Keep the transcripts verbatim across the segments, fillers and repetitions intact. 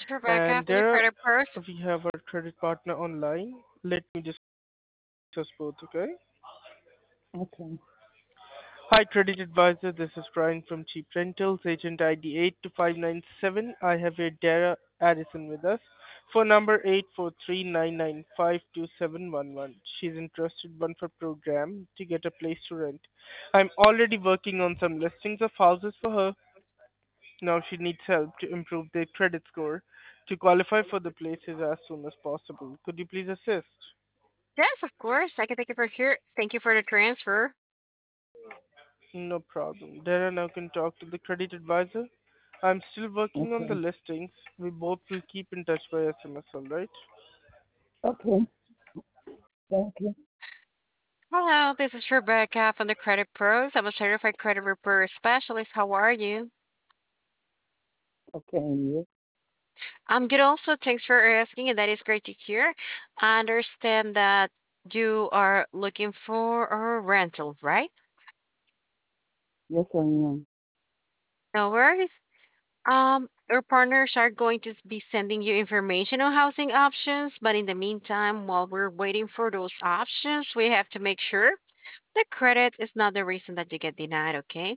is Rebecca And from the there Credit Pros. we have our credit partner online. Let me discuss both, okay? Okay. Hi, Credit Advisor. This is Brian from Cheap Rentals, agent I D eight two five nine seven. I have here Dara Addison with us. Phone number eight four three nine nine five two seven one one. She's interested one for program to get a place to rent. I'm already working on some listings of houses for her. Now she needs help to improve their credit score to qualify for the places as soon as possible. Could you please assist? Yes, of course. I can thank you for here. Thank you for the transfer. No problem. Dara now can talk to the credit advisor. I'm still working on the Okay. listings. We both will keep in touch by S M S, alright? Okay. Thank you. Hello, this is Rebecca from the Credit Pros. I'm a certified credit repair specialist. How are you? Okay, and you? I'm good also. Thanks for asking, and that is great to hear. I understand that you are looking for a rental, right? Yes, I am. No worries. Um, our partners are going to be sending you information on housing options, but in the meantime, while we're waiting for those options, we have to make sure the credit is not the reason that you get denied, okay?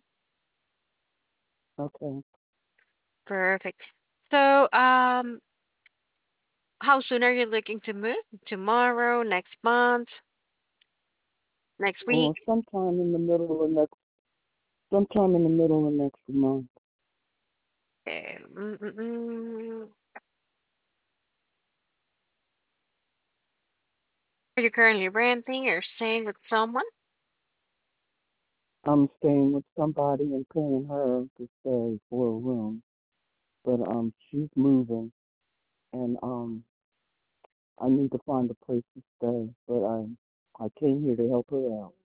Okay. Perfect. So, um, how soon are you looking to move? Tomorrow, next month, next week? Well, sometime in the middle of next, sometime in the middle of next month. Eh, mm, mm, mm. Are you currently renting or staying with someone? I'm staying with somebody and paying her to stay for a room, but um, she's moving, and um, I need to find a place to stay. But I, I came here to help her out.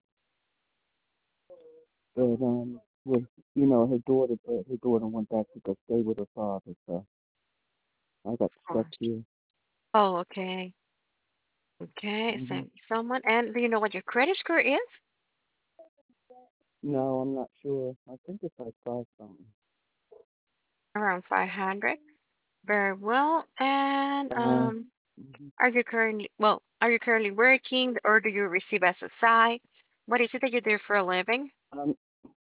But um, with you know her daughter, but her daughter went back to go stay with her father, so I got stuck Oh, here. oh, okay. Okay, Hmm. staying with someone. And do you know what your credit score is? No, I'm not sure. I think it's like five something. Around five hundred. Very well. And Uh, um, hmm are you currently, well, are you currently working or do you receive S S I? What is it that you do for a living? um,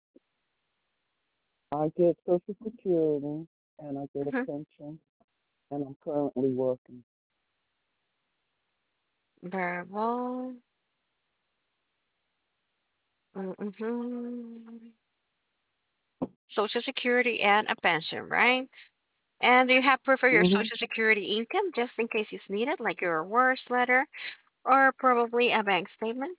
I get Social Security and I get a Hmm. pension, and I'm currently working. Very well. Mm-hmm. Social Security and a pension, right? And do you have proof of your Hmm. Social Security income just in case it's needed, like your worst letter or probably a bank statement?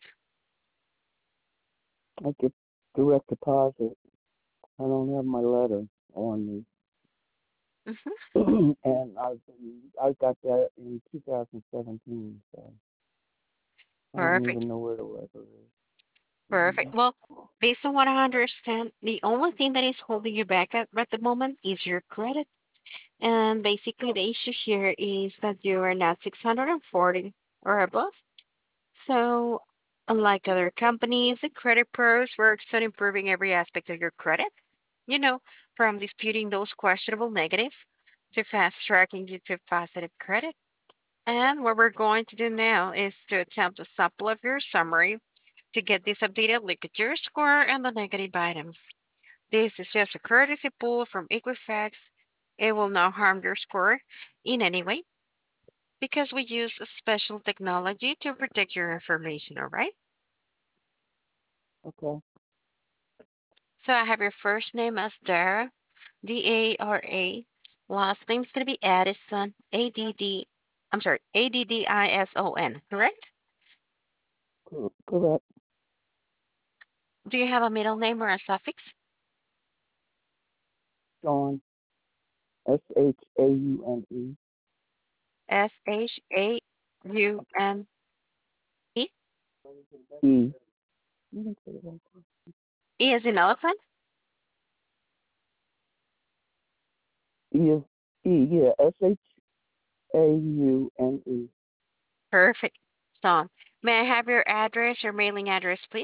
I get direct deposit. I don't have my letter on me, Hmm. and I've been, I got that in two thousand seventeen, so I don't Perfect. even know where the letter is. Perfect. Well, based on what I understand, the only thing that is holding you back at, at the moment is your credit. And basically, the issue here is that you are not six hundred forty or above. So, unlike other companies, the credit pros works on improving every aspect of your credit. You know, from disputing those questionable negatives to fast tracking you to positive credit. And what we're going to do now is to attempt a sample of your summary to get this updated look at your score and the negative items. This is just a courtesy pull from Equifax. It will not harm your score in any way because we use a special technology to protect your information, all right? Okay. So I have your first name as Dara, D A R A. Last name's going to be Addison, A D D, I'm sorry, A D D I S O N, correct? Cor- correct. Do you have a middle name or a suffix? Sean. S H A U N E. S H A U N E? E. You can say it like that. E as in elephant? E is E. Yeah. S H A U N E. Perfect. Sean, may I have your address, your mailing address, please?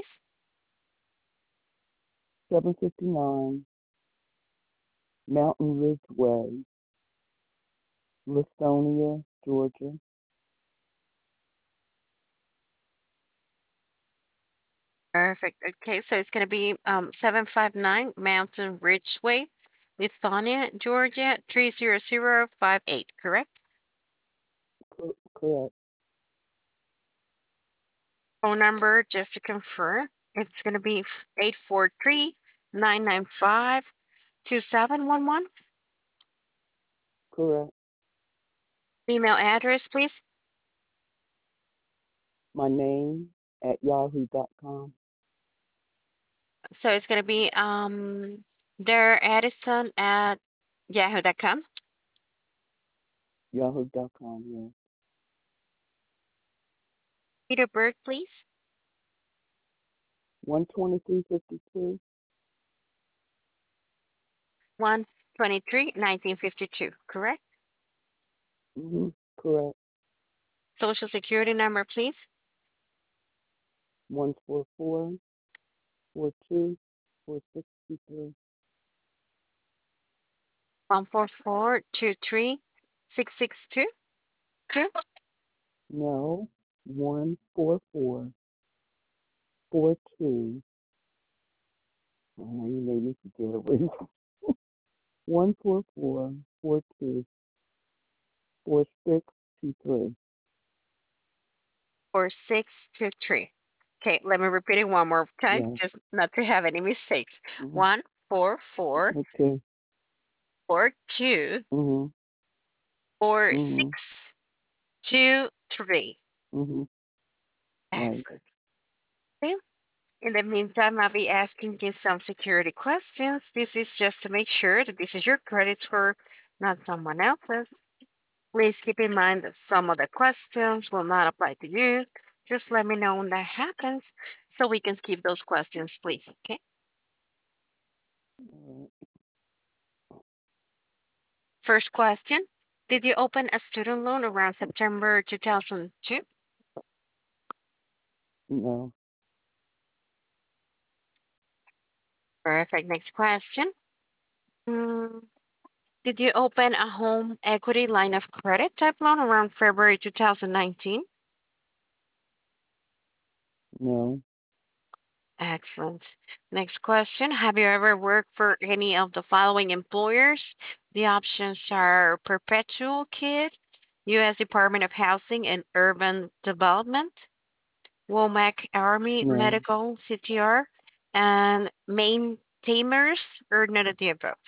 seven fifty-nine Mountain Ridge Way, Listonia, Georgia. Perfect. Okay, so it's going to be um, seven five nine Mountain Ridgeway, Lithonia, Georgia, three zero zero five eight, correct? Cor- correct. Phone number, just to confirm, it's going to be eight four three nine nine five two seven one one. Correct. Email address, please. My name at yahoo dot com. So it's going to be um, Dare Addison at yahoo dot com. Yahoo dot com, yeah. Date of birth, please. one twenty-three fifty-two. one twenty-three nineteen fifty-two, correct? Mm-hmm. Correct. Social security number, please. one four four four two four six two three. one four four two three six six two two. No. one four four four two. Oh, you made me forget it. Wait. one four four four two four six two three. Four six two three. Okay, let me repeat it one more time, Yeah. just not to have any mistakes. Mm-hmm. One four four Okay. four two Mm-hmm. four Mm-hmm. six two three. Mm-hmm. Right. Excellent. Okay. In the meantime, I'll be asking you some security questions. This is just to make sure that this is your credit score, not someone else's. Please keep in mind that some of the questions will not apply to you. Just let me know when that happens so we can skip those questions, please. Okay. All right. First question. Did you open a student loan around September two thousand two? No. Perfect. Next question. Mm, did you open a home equity line of credit type loan around February two thousand nineteen? No. Excellent. Next question. Have you ever worked for any of the following employers? The options are Perpetual Kid, U S Department of Housing and Urban Development, Womack Army No. Medical C T R, and Maintainers, or none of the above.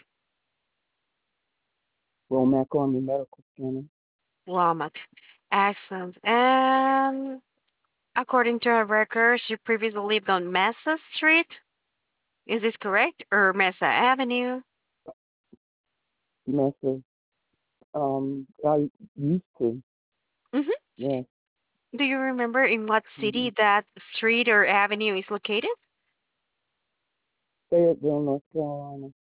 Womack Army Medical Center. Womack. Excellent. And according to our records, you previously lived on Mesa Street. Is this correct? Or Mesa Avenue? Message. Um, I used to. Mhm. Yes. Do you remember in what Mm-hmm. city that street or avenue is located? Fayetteville, North Carolina.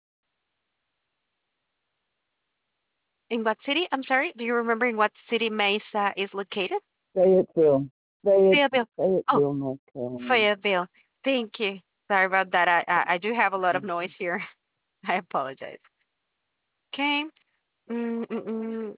In what city? I'm sorry. Do you remember in what city Mesa is located? Fayetteville. Fayette, Fayetteville. Oh, Fayetteville, North Carolina. Fayetteville. Thank you. Sorry about that. I I, I do have a lot of Mm-hmm. noise here. I apologize. Okay. Mm-mm-mm.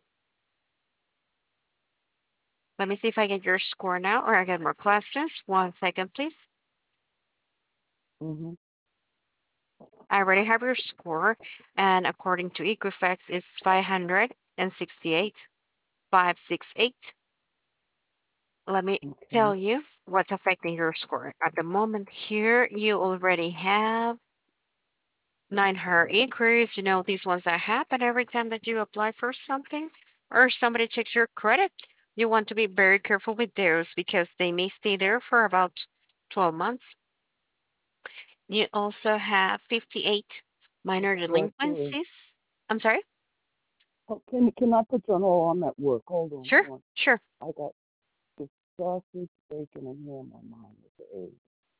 Let me see if I get your score now, or I get more questions. One second, please. Mm-hmm. I already have your score, and according to Equifax, it's five hundred sixty-eight, five sixty-eight. Let me Okay. tell you what's affecting your score. At the moment here, you already have nine hundred inquiries. You know, these ones that happen every time that you apply for something or somebody checks your credit. You want to be very careful with those because they may stay there for about twelve months. You also have fifty-eight minor Well, actually, delinquencies. I'm sorry? oh, can can I put you on hold? I'm at work. Hold on, Sure, hold on. sure. I got this sausage, bacon, and ham on mine with the egg.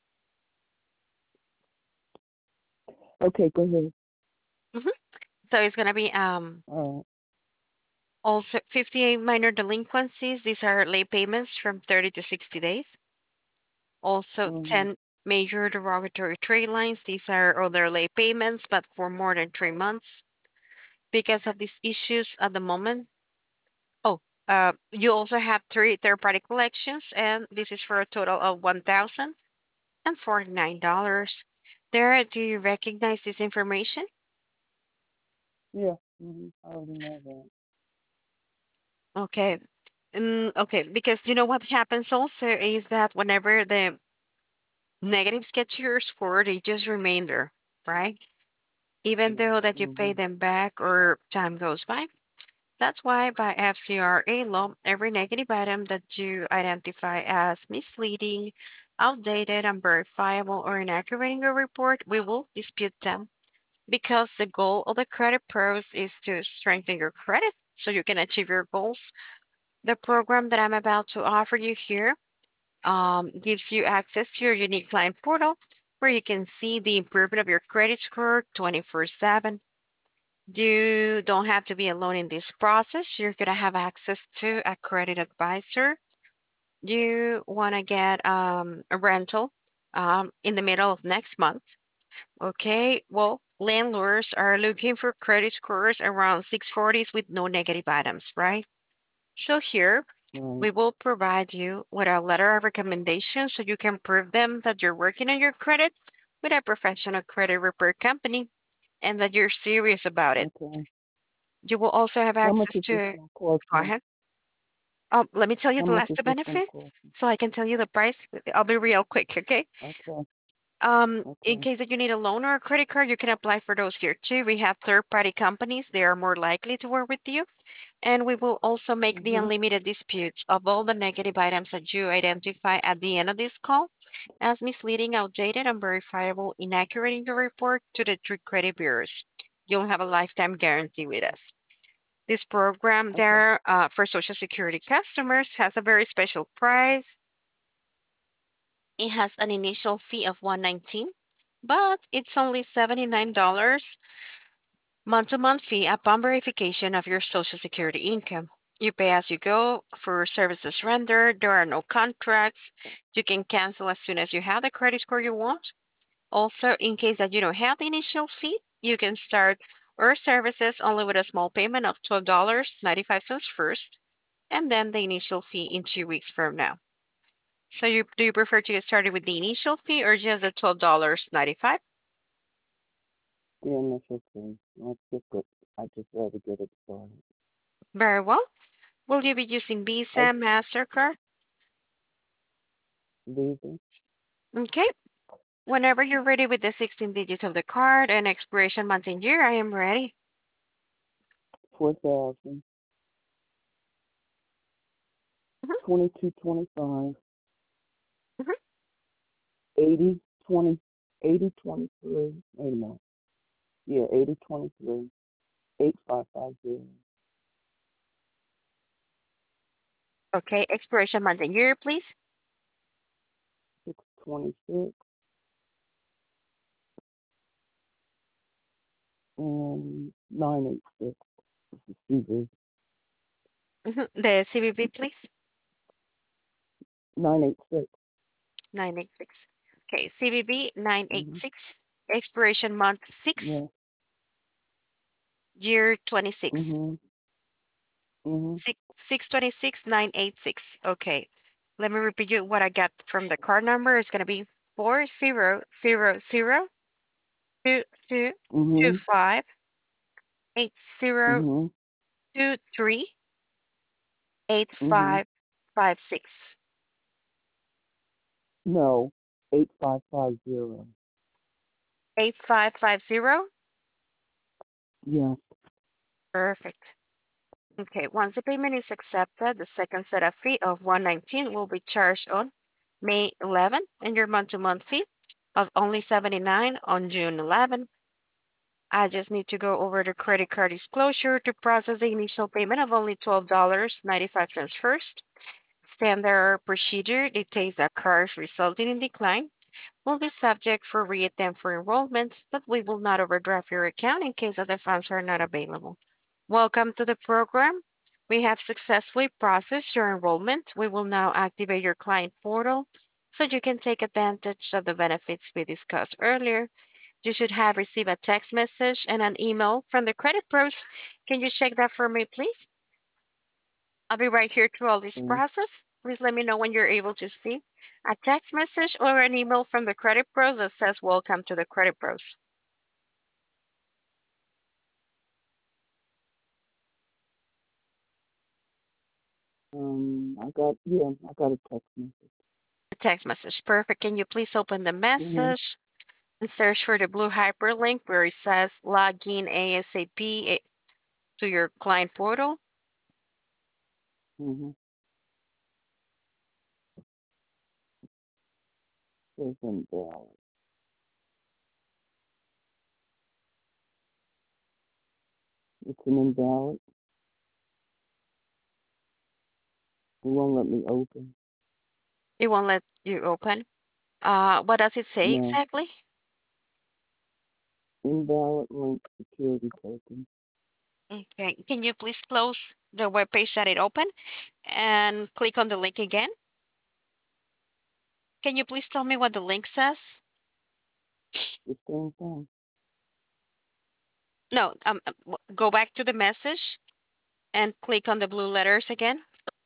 Okay, go ahead. hmm So it's going to be um All also fifty-eight minor delinquencies. These are late payments from thirty to sixty days. Also, right. Mm-hmm. ten major derogatory trade lines. These are other late payments, but for more than three months. Because of these issues at the moment, Uh, you also have three third-party collections, and this is for a total of one thousand and forty-nine dollars. There, do you recognize this information? Yeah. Mm-hmm. I already know that. Okay. Mm, okay, because you know what happens also is that whenever the negatives get to your score, they just remain there, right? Even Yeah. though that you pay Mm-hmm. them back or time goes by. That's why by F C R A law, every negative item that you identify as misleading, outdated, unverifiable, or inaccurate in your report, we will dispute them because the goal of the credit pros is to strengthen your credit so you can achieve your goals. The program that I'm about to offer you here um, gives you access to your unique client portal where you can see the improvement of your credit score twenty-four seven. You don't have to be alone in this process. You're going to have access to a credit advisor. You want to get um, a rental um, in the middle of next month. Okay, well, landlords are looking for credit scores around six forties with no negative items, right? So here, Right. we will provide you with a letter of recommendation so you can prove them that you're working on your credit with a professional credit repair company and that you're serious about it. Okay. You will also have How much access is this to, gonna cost go me? ahead. Um, let me tell you How the much last is two this gonna benefits cost me? so I can tell you the price. I'll be real quick, okay? Okay. Um, in Okay. case that you need a loan or a credit card, you can apply for those here too. We have third-party companies. They are more likely to work with you. And we will also make the Mhm. unlimited disputes of all the negative items that you identify at the end of this call as misleading, outdated, unverifiable, inaccurate in your report to the three credit bureaus. You'll have a lifetime guarantee with us. This program Okay. there uh, for Social Security customers has a very special price. It has an initial fee of one hundred nineteen dollars, but it's only seventy-nine dollars month-to-month fee upon verification of your Social Security income. You pay as you go for services rendered. There are no contracts. You can cancel as soon as you have the credit score you want. Also, in case that you don't have the initial fee, you can start our services only with a small payment of twelve dollars and ninety-five cents first, and then the initial fee in two weeks from now. So, you, do you prefer to get started with the initial fee or just the twelve dollars and ninety-five cents? The initial fee. Let's just get. I just rather get it started. Very well. Will you be using Visa, I MasterCard? Visa Okay. Whenever you're ready with the sixteen digits of the card and expiration month and year, I am ready. four thousand Mhm, twenty two twenty five mhm. eighty twenty eighty twenty three. Wait a minute. Yeah, eighty twenty three eight five five zero Okay. Expiration month and year, please. six twenty six and nine eight six. This is C V Mhm. The C V V, please. nine eight six. nine eight six. Okay. C V V Mhm. nine eight six. Expiration month six, Yeah. year twenty-six. Mhm. Mhm. six, six twenty-six, nine eighty-six. Okay. Let me repeat you what I got from the card number. It's going to be four zero zero zero two two two Mhm. five eight zero Mhm. two three eight Mhm. five five six. No. Eight five five zero. eight five five zero. Yes. Perfect. Okay, once the payment is accepted, the second set of fee of one hundred nineteen will be charged on May eleventh and your month-to-month fee of only seventy-nine on June eleventh. I just need to go over the credit card disclosure to process the initial payment of only twelve dollars and ninety-five cents first. Standard procedure dictates that cards resulting in decline will be subject for reattempt for enrollment, but we will not overdraft your account in case that the funds are not available. Welcome to the program. We have successfully processed your enrollment. We will now activate your client portal so you can take advantage of the benefits we discussed earlier. You should have received a text message and an email from the credit pros. Can you check that for me, please? I'll be right here through all this Okay. process. Please let me know when you're able to see a text message or an email from the Credit Pros that says welcome to the Credit Pros. Um, I got yeah, I got a text message. A text message. Perfect. Can you please open the Mhm. message and search for the blue hyperlink where it says login ASAP eh, to your client portal? Mhm. It's invalid. It's an invalid. It won't let me open. It won't let you open. Uh, what does it say No. exactly? Invalid link security token. Okay. Can you please close the web page that it opened and click on the link again? Can you please tell me what the link says? The same thing. No, um, um, w- go back to the message and click on the blue letters again.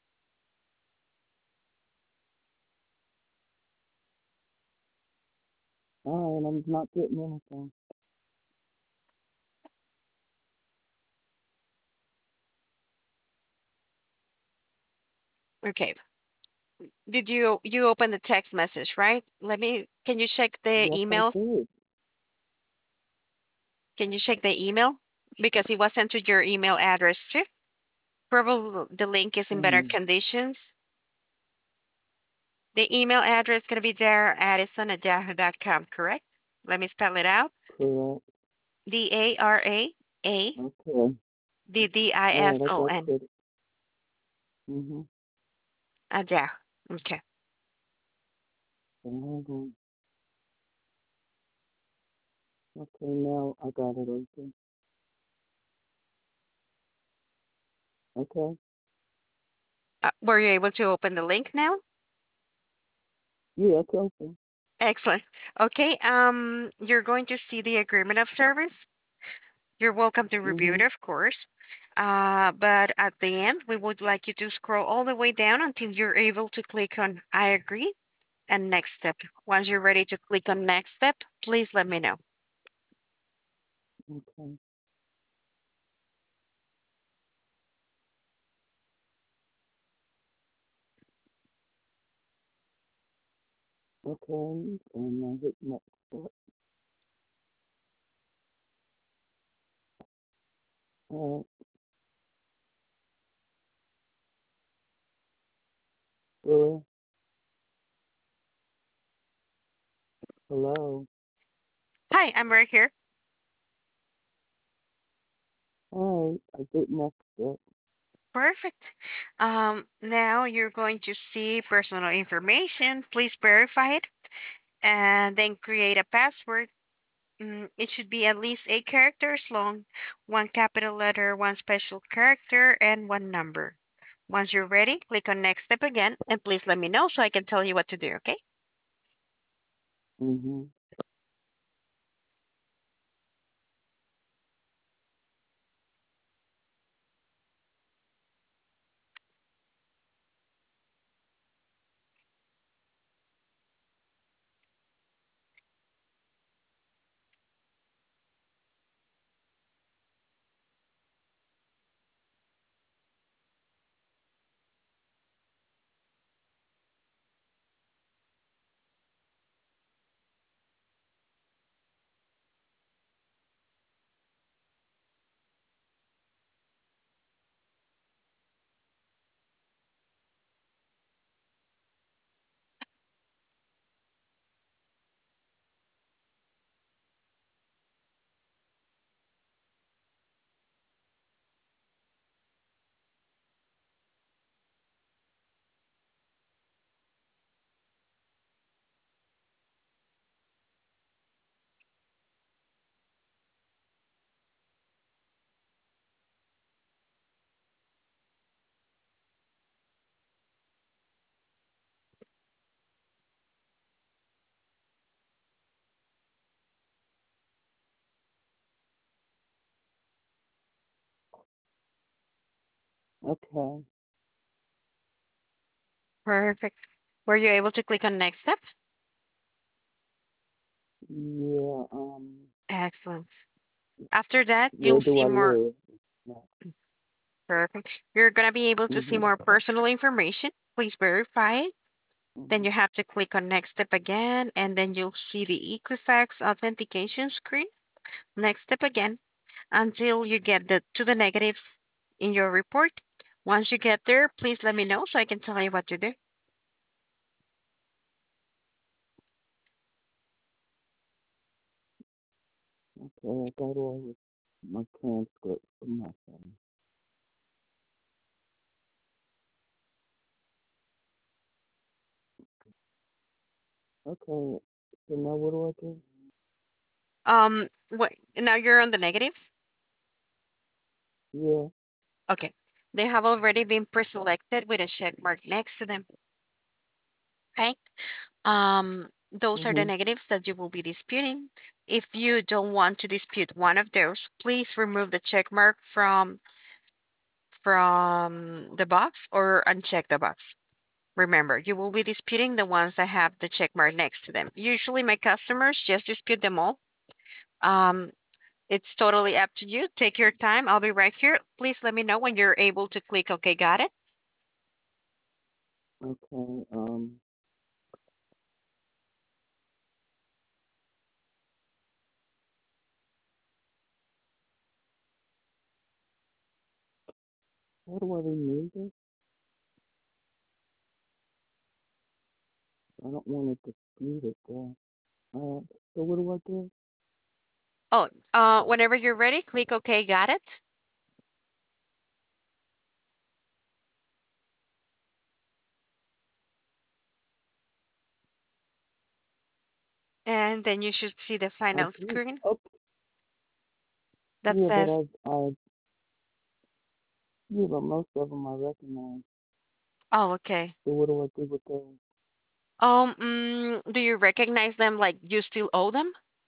All right, I'm not getting anything. Okay. Did you you open the text message, right? Let me, can you check the Yes, I email? did. Can you check the email? Because it was sent to your email address too. Probably the link is in better Mm, conditions. The email address is going to be there, Addison at yahoo dot com, correct? Let me spell it out. correct. D A R A A Okay. D D I All S right, I O got N it. Mhm. at Yahoo. Okay. Hold on. Okay, now I got it open. Okay. Uh, were you able to open the link now? Yeah, it's open. Excellent. Okay. Um, you're going to see the agreement of service. You're welcome to review it, Mhm. of course. Uh, but at the end, we would like you to scroll all the way down until you're able to click on I agree and next step. Once you're ready to click on next step, please let me know. Okay. Okay. And I hit next step. All right. Well, hello. Hi, I'm right here. All right. I did next step. Perfect. Um, now you're going to see personal information. Please verify it and then create a password. Mm, it should be at least eight characters long, one capital letter, one special character, and one number. Once you're ready, click on next step again, and please let me know so I can tell you what to do, okay? Mhm. Okay. Perfect. Were you able to click on next step? Yeah, um, Excellent. After that, where you'll do see I more. live? No. Perfect. You're going to be able to see Mm-hmm. more personal information. Please verify it. Then Mm-hmm. you have to click on next step again, and then you'll see the Equifax authentication screen. Next step again until you get the, to the negatives in your report. Once you get there, please let me know so I can tell you what to do. Okay, I got all of my transcripts from my phone. Okay, so now what do I do? Um, what now you're on the negatives? Yeah. Okay. They have already been pre-selected with a check mark next to them. Okay. Um, those are the Mm-hmm. negatives that you will be disputing. If you don't want to dispute one of those, please remove the check mark from from the box or uncheck the box. Remember, you will be disputing the ones that have the check mark next to them. Usually, my customers just dispute them all. Um, it's totally up to you. Take your time. I'll be right here. Please let me know when you're able to click OK, got it. Okay. Um, how do I remove it? I don't want to dispute it though. Uh, so what do I do? Oh, uh, whenever you're ready, click OK, got it. And then you should see the I final did. screen Oh, that yeah, but says, I, I, yeah, but most of them I recognize. oh, okay. So what do I do with those? Um, mm, do you recognize them like you still owe them?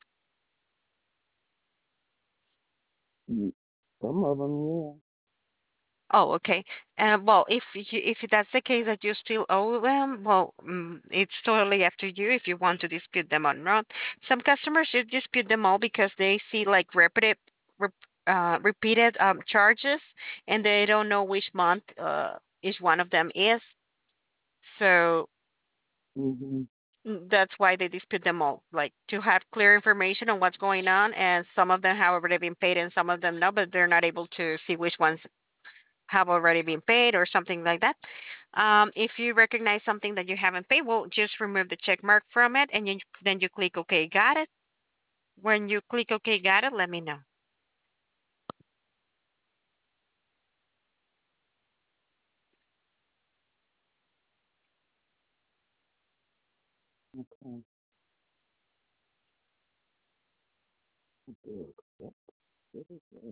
Mm, some of them, yeah. Oh, okay. Uh, well, if you, if that's the case that you still owe them, well, mm, it's totally up to you if you want to dispute them or not. Some customers just dispute them all because they see like repeated, rep, uh, repeated um, charges, and they don't know which month uh, each one of them is. So Mm-hmm. mm, that's why they dispute them all, like to have clear information on what's going on. And some of them have already been paid, and some of them no, but they're not able to see which ones have already been paid or something like that. Um, if you recognize something that you haven't paid, well, just remove the check mark from it and you, then you click OK, got it. When you click OK, got it, let me know. Okay. Okay. Accept. What is that?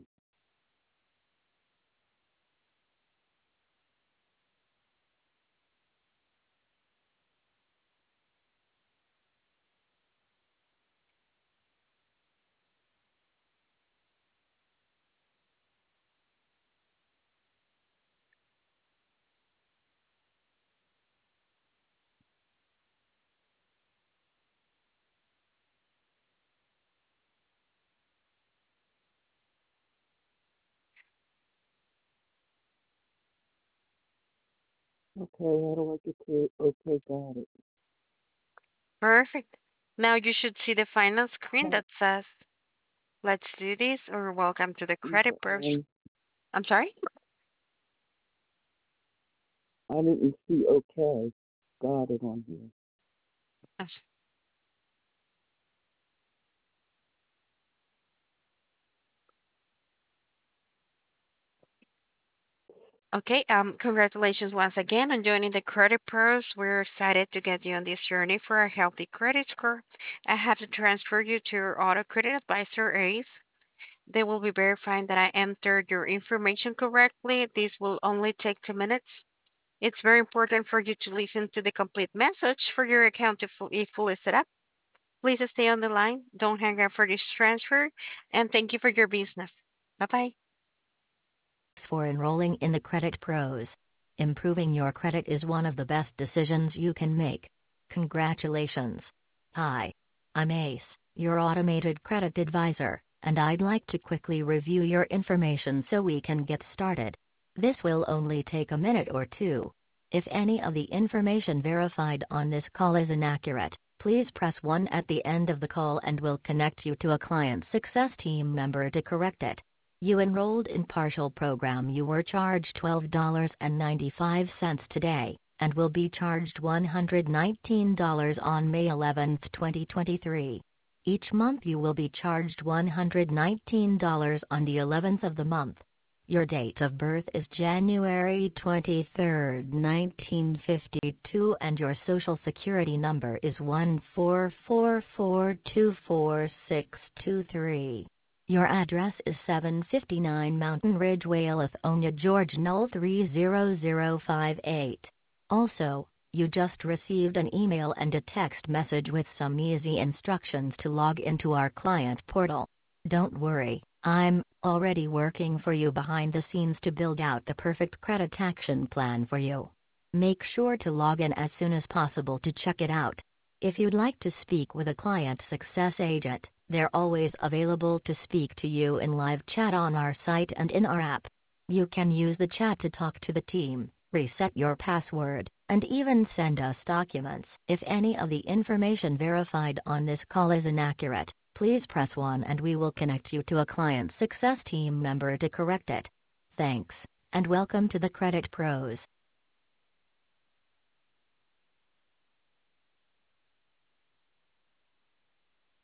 Okay, how do I get to? Okay, got it. Perfect. Now you should see the final screen Huh, that says, let's do this or welcome to the yeah, credit pros. um, I'm sorry? I didn't see okay. Got it on here. I'm s- Okay, um, congratulations once again on joining the Credit Pros. We're excited to get you on this journey for a healthy credit score. I have to transfer you to your auto credit advisor, Ace. They will be verifying that I entered your information correctly. This will only take two minutes. It's very important for you to listen to the complete message for your account to fu- be fully set up. Please stay on the line. Don't hang up for this transfer. And thank you for your business. Bye bye. For enrolling in the Credit Pros. Improving your credit is one of the best decisions you can make. Congratulations. Hi. I'm Ace, your automated credit advisor, and I'd like to quickly review your information so we can get started. This will only take a minute or two. If any of the information verified on this call is inaccurate, please press one at the end of the call and we'll connect you to a client success team member to correct it. You enrolled in partial program. You were charged twelve dollars and ninety-five cents today, and will be charged one hundred nineteen dollars on May eleventh, twenty twenty-three. Each month you will be charged one hundred nineteen dollars on the eleventh of the month. Your date of birth is January twenty-third, nineteen fifty-two, and your social security number is one four four four two four six two three. Your address is seven fifty-nine Mountain Ridgeway, Lithonia, Georgia zero three zero zero five eight. Also, you just received an email and a text message with some easy instructions to log into our client portal. Don't worry, I'm already working for you behind the scenes to build out the perfect credit action plan for you. Make sure to log in as soon as possible to check it out. If you'd like to speak with a client success agent, they're always available to speak to you in live chat on our site and in our app. You can use the chat to talk to the team, reset your password, and even send us documents. If any of the information verified on this call is inaccurate, please press one and we will connect you to a client success team member to correct it. Thanks, and welcome to the Credit Pros.